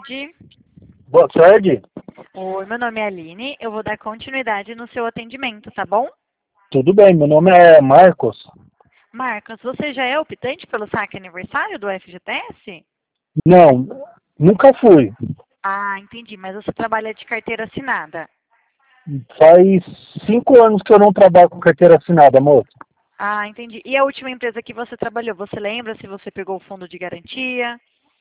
tarde. Boa tarde. Oi, meu nome é Aline. Eu vou dar continuidade no seu atendimento, tá bom? Tudo bem, meu nome é Marcos. Marcos, você já é optante pelo saque aniversário do FGTS? Não, nunca fui. Ah, entendi. Mas você trabalha de carteira assinada. Faz 5 anos que eu não trabalho com carteira assinada, moço. Ah, entendi. E a última empresa que você trabalhou, você lembra se você pegou o fundo de garantia?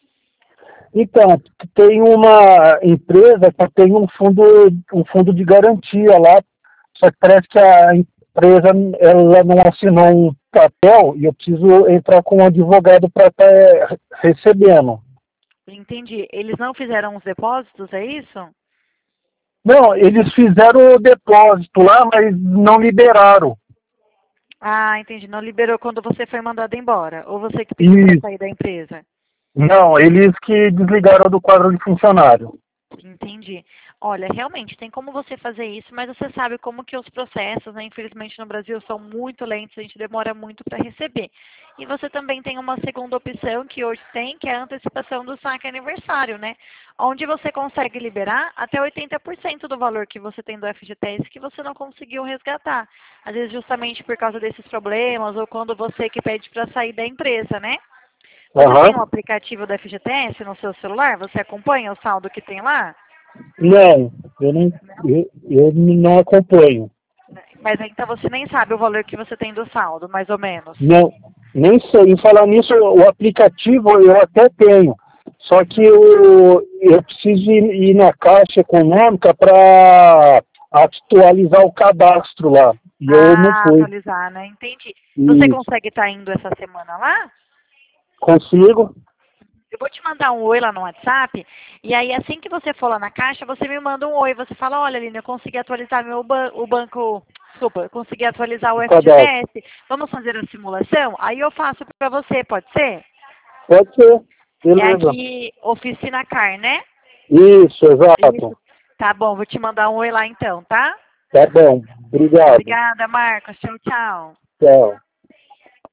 Então, tem uma empresa que tem um fundo de garantia lá, só que parece que a empresa ela não assinou um papel e eu preciso entrar com um advogado para estar recebendo. Entendi. Eles não fizeram os depósitos, é isso? Não, eles fizeram o depósito lá, mas não liberaram. Ah, entendi. Não liberou quando você foi mandado embora. Ou você que pediu para E sair da empresa? não, eles que desligaram do quadro de funcionário. Entendi. Olha, realmente tem como você fazer isso, mas você sabe como que os processos, né, infelizmente no Brasil são muito lentos, a gente demora muito para receber. E você também tem uma segunda opção que hoje tem, que é a antecipação do saque aniversário, né? Onde você consegue liberar até 80% do valor que você tem do FGTS que você não conseguiu resgatar. Às vezes justamente por causa desses problemas ou quando você que pede para sair da empresa, né? Você tem um Aham. aplicativo da FGTS no seu celular? Você acompanha o saldo que tem lá? Não, eu não acompanho. Mas então você nem sabe o valor que você tem do saldo, mais ou menos. Não, nem sei. Em falar nisso, o aplicativo eu até tenho. Só que Uhum. eu preciso ir na Caixa Econômica para atualizar o cadastro lá. E eu não Ah, fui. atualizar, né? Entendi. Você Isso. consegue estar indo essa semana lá? Consigo? Eu vou te mandar um oi lá no WhatsApp, e aí assim que você for lá na caixa, você me manda um oi. Você fala, olha, Aline, eu consegui atualizar o banco, desculpa, eu consegui atualizar o O cadastro. FGTS. Vamos fazer a simulação? Aí eu faço para você, pode ser? Pode ser. É Beleza. aqui, Oficina Car, né? Isso, Isso. exato. Tá bom, vou te mandar um oi lá então, tá? Tá bom. Obrigado. Obrigada, Marcos. Tchau, tchau. Tchau.